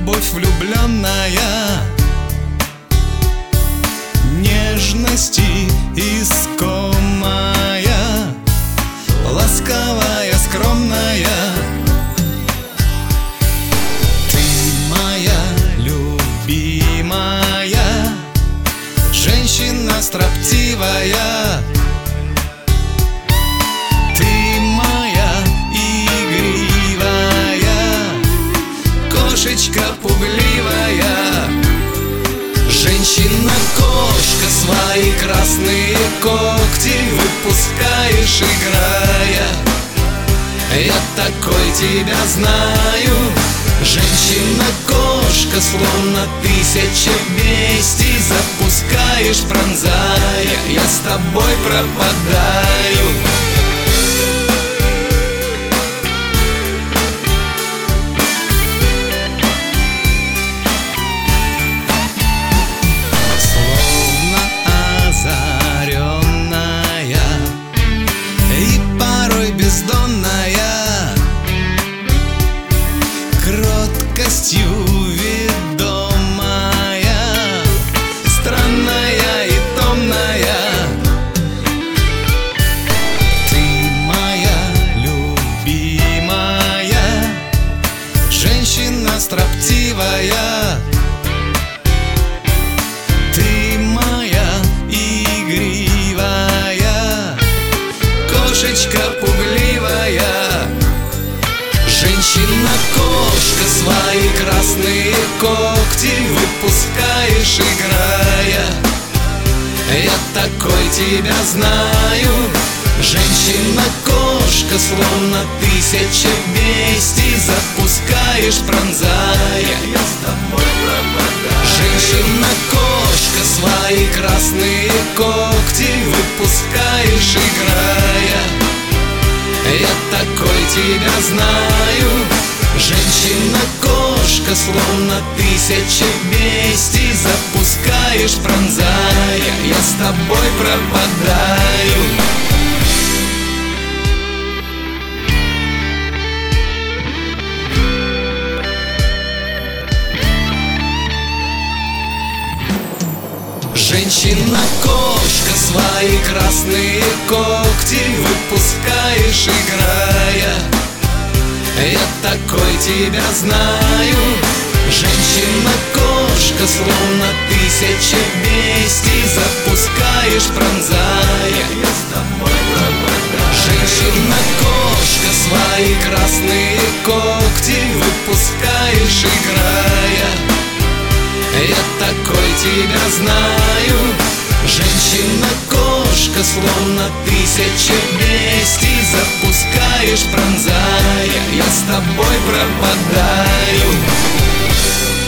любовь влюбленная, нежности искомая, ласковая, скромная. Ты моя любимая, женщина строптивая. Ты моя игривая, кошечка пугливая. Женщина-кошка, свои красные когти выпускаешь, играя. Я такой тебя знаю. Женщина-кошка, словно тысяча бестий запускаешь, пронзая. Я с тобой пропадаю. Кроткостью ведомая, странная и томная. Ты моя любимая, женщина строптивая. Ты моя игривая, кошечка пугливая. Женщина-кошка, свои красные когти выпускаешь, играя. Я такой тебя знаю. Женщина-кошка, словно тысяча бестий запускаешь, пронзая. Я с тобой пропадаю. Женщина-кошка, свои красные когти выпускаешь, играя. Я такой тебя знаю. Женщина-кошка, словно тысяча бестий запускаешь, пронзая. Я с тобой пропадаю. Женщина-кошка, свои красные когти выпускаешь, играя. Я такой тебя знаю. Женщина-кошка, словно тысяча бестий запускаешь, пронзая. Я с тобой пропадаю. Женщина-кошка, свои красные когти выпускаешь, играя. Я такой тебя знаю. Женщина-кошка, словно тысяча бестий запускаешь, пронзая. Я с тобой пропадаю.